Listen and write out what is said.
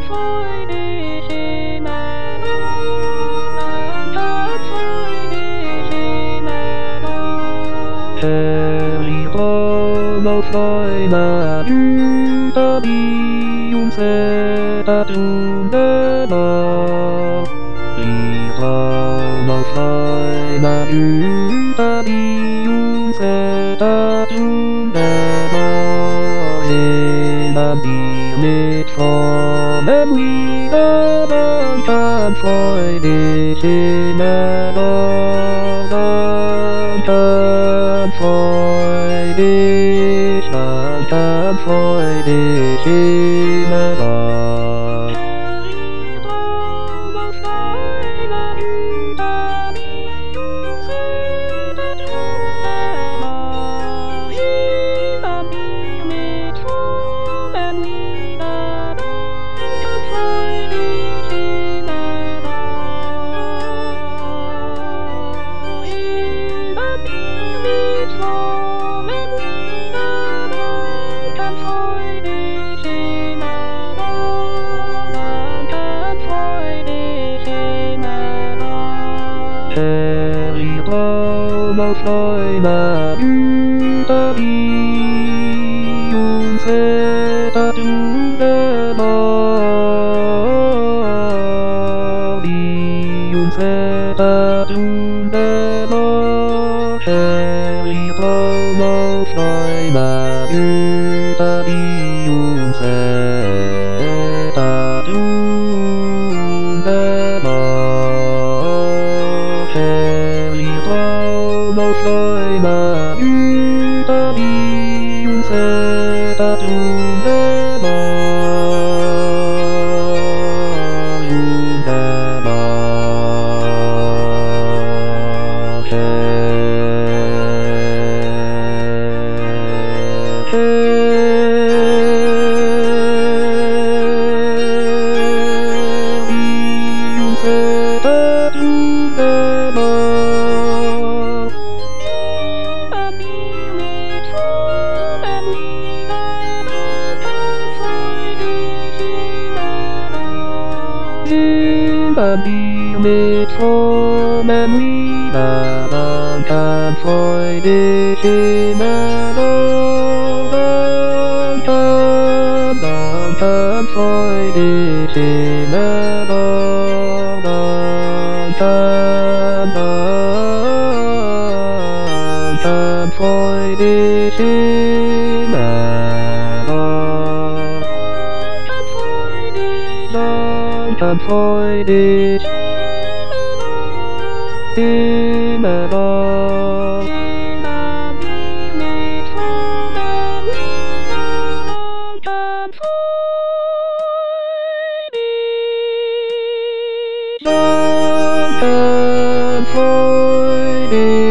freu dich immer noch, dann freu dich immer noch. Erinnern auf deine Güter, die uns ertun danach. Erinnern auf deine Güter, die uns ertun danach. Erinnern wir mit frommen Liedern, dann freu dich immer noch, dann freu dich, dann freu dich immer noch. Erinnern auf deine Güter, die uns ertun danach. Erinnern wir mit frommen Liedern, dann freu dich immer noch. Erinnern wir mit frommen Liedern, dann freu dich immer noch, dann freu dich immer noch. Erinnern auf deine Güter, die uns ertun danach, die uns ertun danach. Erinnern auf deine Güter, die uns ertun danach. Erinnern auf deine Güter, die uns ertun Erinnern wir mit frommen Liedern, dann freu dich immer noch, dann freu dich immer noch, dann freu dich immer noch, dann freu dich immer noch. Erinnern wir mit frommen Liedern, dann freu dich, dann freu dich.